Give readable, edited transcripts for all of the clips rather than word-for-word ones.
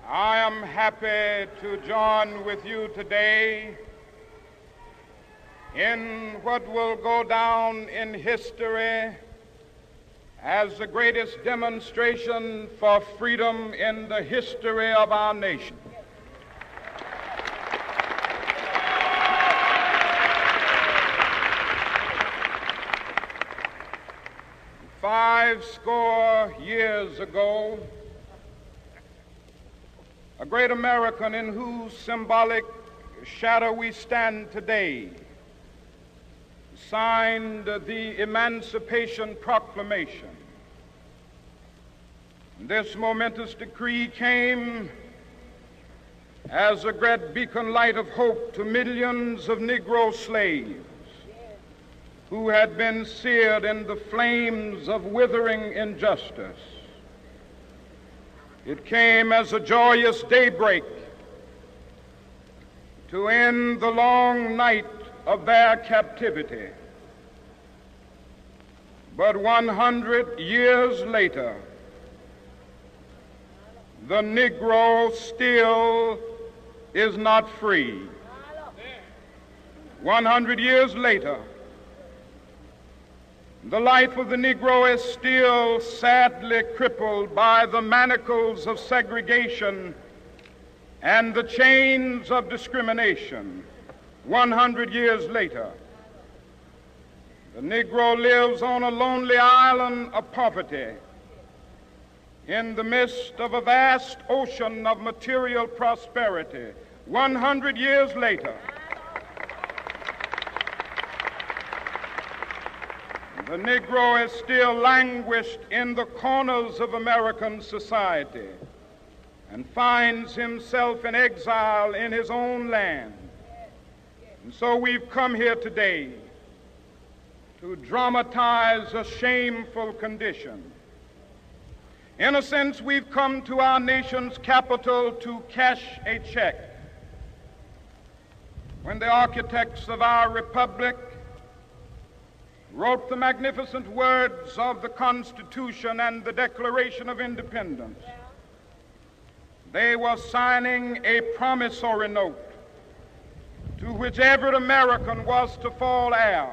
I am happy to join with you today in what will go down in history as the greatest demonstration for freedom in the history of our nation. Five score years ago, a great American in whose symbolic shadow we stand today signed the Emancipation Proclamation. This momentous decree came as a great beacon light of hope to millions of Negro slaves who had been seared in the flames of withering injustice. It came as a joyous daybreak to end the long night of their captivity. But 100 years later, the Negro still is not free. 100 years later, the life of the Negro is still sadly crippled by the manacles of segregation and the chains of discrimination. 100 years later, the Negro lives on a lonely island of poverty in the midst of a vast ocean of material prosperity. 100 years later, the Negro is still languished in the corners of American society and finds himself in exile in his own land. And so we've come here today to dramatize a shameful condition. In a sense, we've come to our nation's capital to cash a check. When the architects of our republic wrote the magnificent words of the Constitution and the Declaration of Independence, they were signing a promissory note to which every American was to fall heir.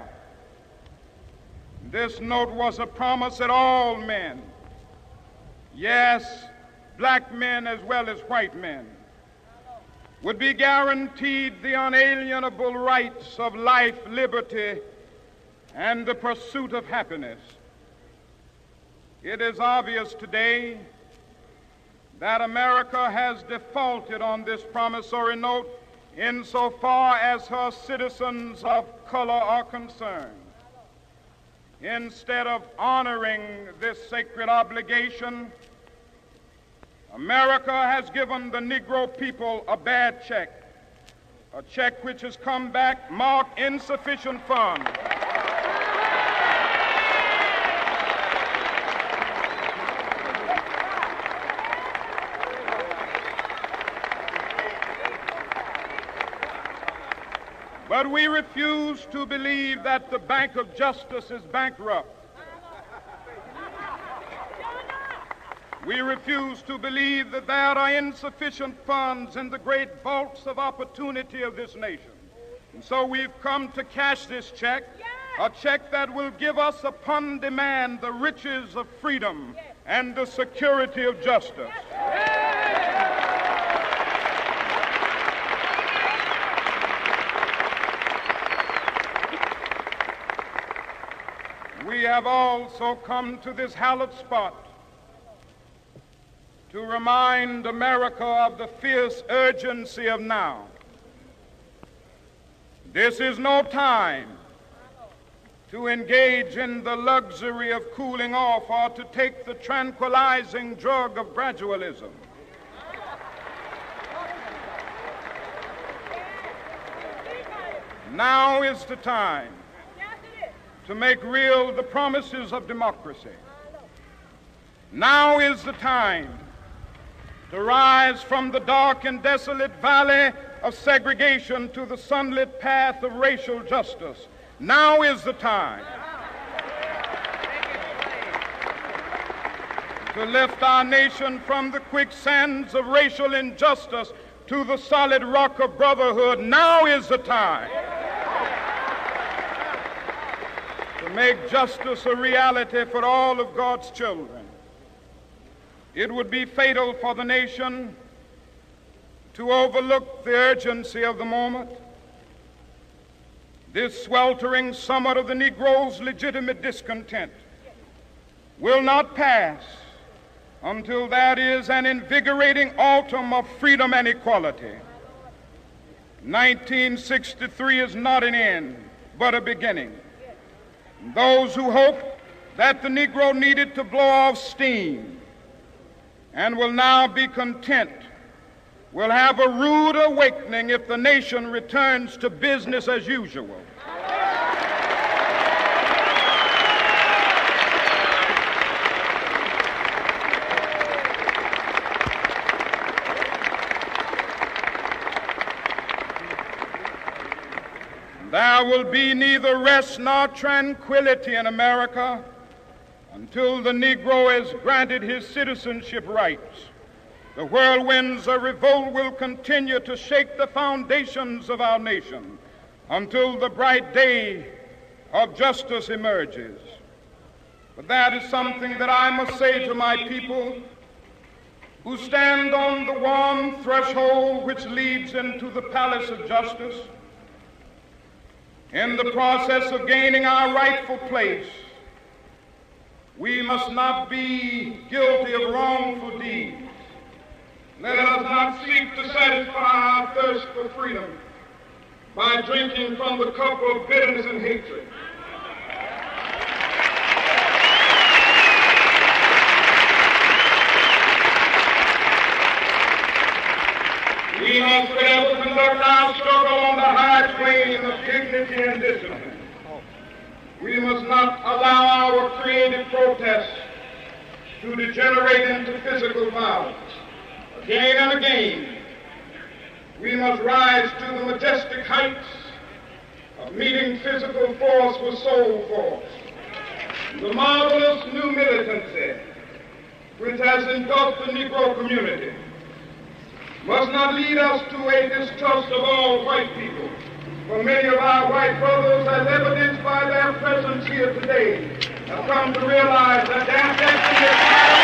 This note was a promise that all men, yes, black men as well as white men, would be guaranteed the unalienable rights of life, liberty, and the pursuit of happiness. It is obvious today that America has defaulted on this promissory note insofar as her citizens of color are concerned. Instead of honoring this sacred obligation, America has given the Negro people a bad check, a check which has come back marked insufficient funds. But we refuse to believe that the Bank of Justice is bankrupt. We refuse to believe that there are insufficient funds in the great vaults of opportunity of this nation. And so we've come to cash this check, a check that will give us upon demand the riches of freedom and the security of justice. We have also come to this hallowed spot to remind America of the fierce urgency of now. This is no time to engage in the luxury of cooling off or to take the tranquilizing drug of gradualism. Now is the time to make real the promises of democracy. Now is the time to rise from the dark and desolate valley of segregation to the sunlit path of racial justice. Now is the time. to lift our nation from the quicksands of racial injustice to the solid rock of brotherhood. Now is the time to make justice a reality for all of God's children. It would be fatal for the nation to overlook the urgency of the moment. This sweltering summit of the Negro's legitimate discontent will not pass until that is an invigorating autumn of freedom and equality. 1963 is not an end, but a beginning. Those who hope that the Negro needed to blow off steam and will now be content will have a rude awakening if the nation returns to business as usual. There will be neither rest nor tranquility in America until the Negro is granted his citizenship rights. The whirlwinds of revolt will continue to shake the foundations of our nation until the bright day of justice emerges. But that is something that I must say to my people who stand on the warm threshold which leads into the palace of justice. In the process of gaining our rightful place, we must not be guilty of wrongful deeds. Let us not seek to satisfy our thirst for freedom by drinking from the cup of bitterness and hatred. We must forever conduct our struggle on the high plane of dignity and discipline. We must not allow our creative protests to degenerate into physical violence. Again and again, we must rise to the majestic heights of meeting physical force with soul force. The marvelous new militancy which has engulfed the Negro community must not lead us to a distrust of all white people. For many of our white brothers, as evidenced by their presence here today, have come to realize that their destiny is not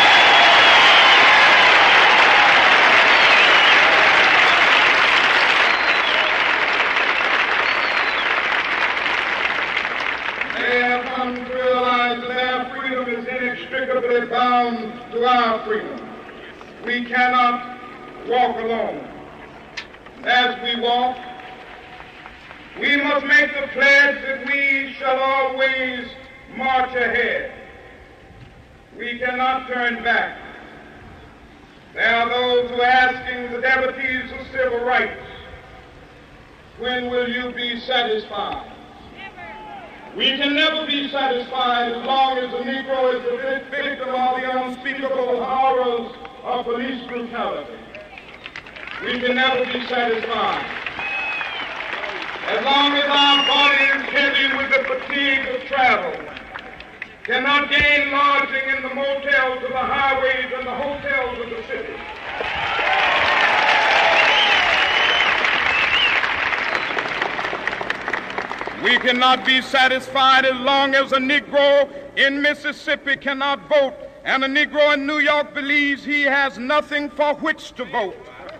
They have come to realize that their freedom is inextricably bound to our freedom. We cannot walk alone. As we walk, we must make the pledge that we shall always march ahead. We cannot turn back. There are those who are asking the devotees of civil rights, when will you be satisfied? We can never be satisfied as long as the Negro is the victim of the unspeakable horrors of police brutality. We can never be satisfied as long as our body is heavy with the fatigue of travel, cannot gain lodging in the motels of the highways and the hotels of the city. We cannot be satisfied as long as a Negro in Mississippi cannot vote and a Negro in New York believes he has nothing for which to vote.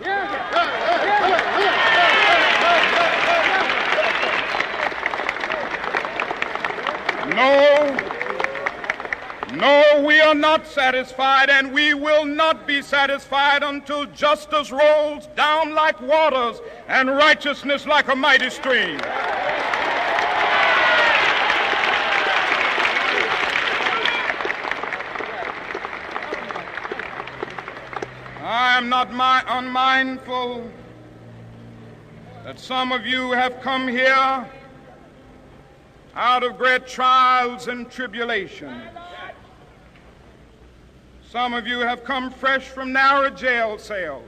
No, we are not satisfied, and we will not be satisfied until justice rolls down like waters and righteousness like a mighty stream. I am not unmindful that some of you have come here out of great trials and tribulations. Some of you have come fresh from narrow jail cells.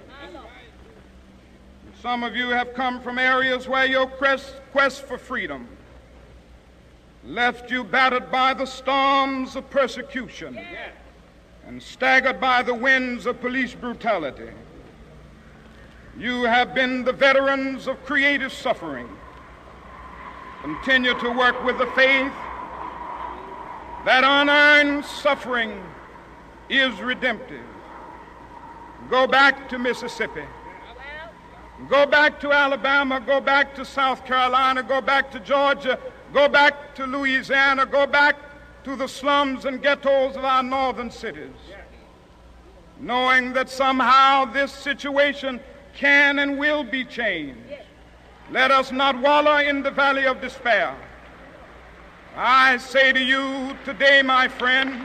Some of you have come from areas where your quest for freedom left you battered by the storms of persecution and staggered by the winds of police brutality. You have been the veterans of creative suffering. Continue to work with the faith that unearned suffering is redemptive. Go back to Mississippi. Go back to Alabama. Go back to South Carolina. Go back to Georgia. Go back to Louisiana. Go back to the slums and ghettos of our northern cities, knowing that somehow this situation can and will be changed. Let us not wallow in the valley of despair. I say to you today, my friend,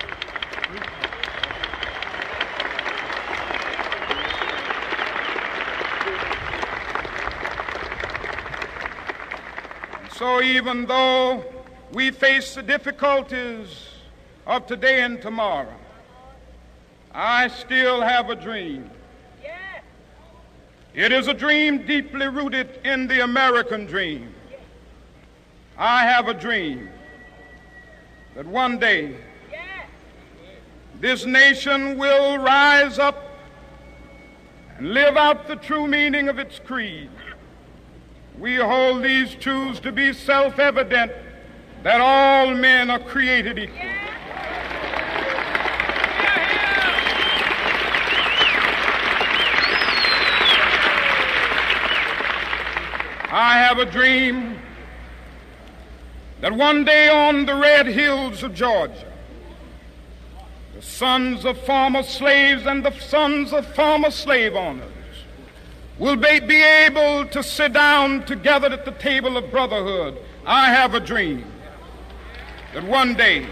so even though we face the difficulties of today and tomorrow, I still have a dream. It is a dream deeply rooted in the American dream. I have a dream that one day this nation will rise up and live out the true meaning of its creed. We hold these truths to be self-evident, that all men are created equal. I have a dream that one day on the red hills of Georgia, the sons of former slaves and the sons of former slave owners will be able to sit down together at the table of brotherhood. I have a dream that one day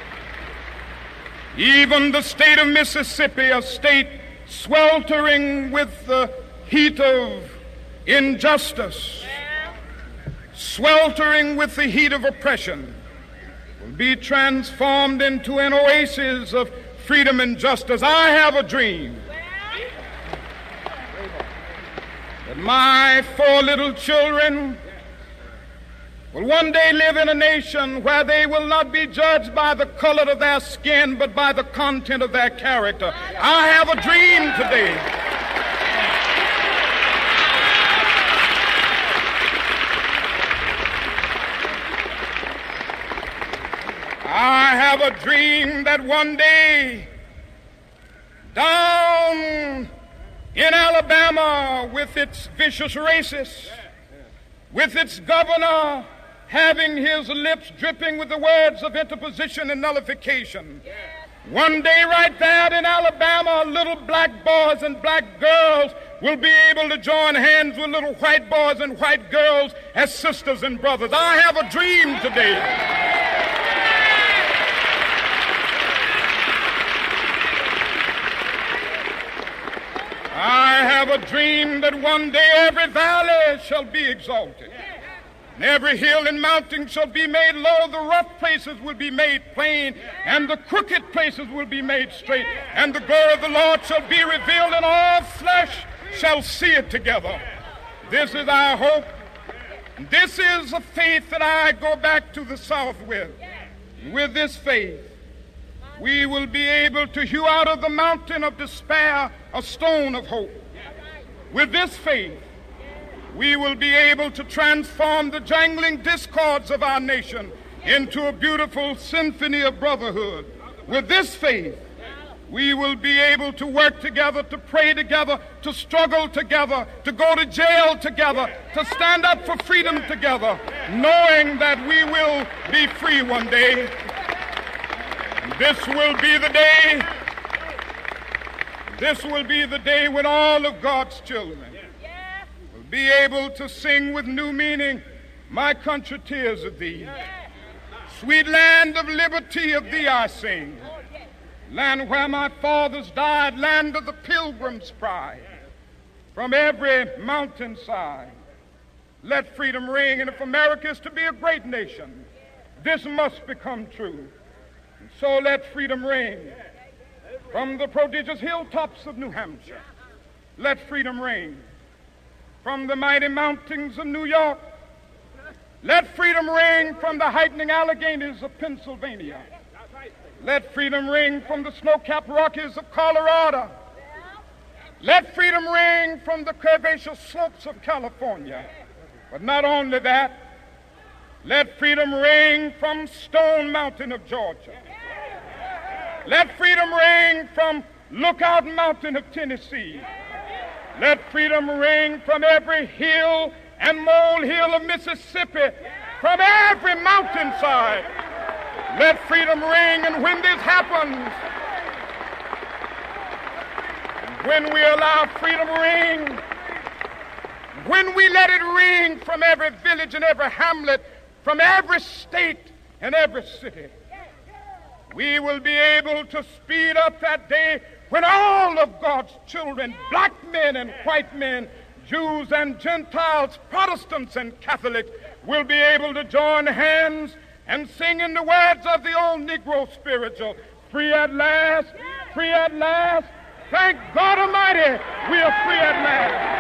even the state of Mississippi, a state sweltering with the heat of injustice, sweltering with the heat of oppression, will be transformed into an oasis of freedom and justice. I have a dream that my 4 little children will one day live in a nation where they will not be judged by the color of their skin, but by the content of their character. I have a dream today that one day down in Alabama, with its vicious racists, with its governor having his lips dripping with the words of interposition and nullification, one day right there in Alabama, little black boys and black girls will be able to join hands with little white boys and white girls as sisters and brothers. I have a dream today. I have a dream that one day every valley shall be exalted, and every hill and mountain shall be made low. The rough places will be made plain, and the crooked places will be made straight, and the glory of the Lord shall be revealed, and all flesh shall see it together. This is our hope. This is a faith that I go back to the South with. With this faith, we will be able to hew out of the mountain of despair a stone of hope. With this faith, we will be able to transform the jangling discords of our nation into a beautiful symphony of brotherhood. With this faith, we will be able to work together, to pray together, to struggle together, to go to jail together, to stand up for freedom together, knowing that we will be free one day. This will be the day. This will be the day when all of God's children will be able to sing with new meaning, "My country, tears of thee. Sweet land of liberty, of thee I sing. Land where my fathers died, land of the pilgrim's pride. From every mountainside, let freedom ring." And if America is to be a great nation, this must become true. And so let freedom ring from the prodigious hilltops of New Hampshire. Let freedom ring from the mighty mountains of New York. Let freedom ring from the heightening Alleghanies of Pennsylvania. Let freedom ring from the snow-capped Rockies of Colorado. Let freedom ring from the curvaceous slopes of California. But not only that, let freedom ring from Stone Mountain of Georgia. Let freedom ring from Lookout Mountain of Tennessee. Let freedom ring from every hill and molehill of Mississippi, from every mountainside. Let freedom ring, and when this happens, when we allow freedom ring, when we let it ring from every village and every hamlet, from every state and every city, we will be able to speed up that day when all of God's children, black men and white men, Jews and Gentiles, Protestants and Catholics, will be able to join hands and sing in the words of the old Negro spiritual, free at last, free at last. Thank God Almighty, we are free at last.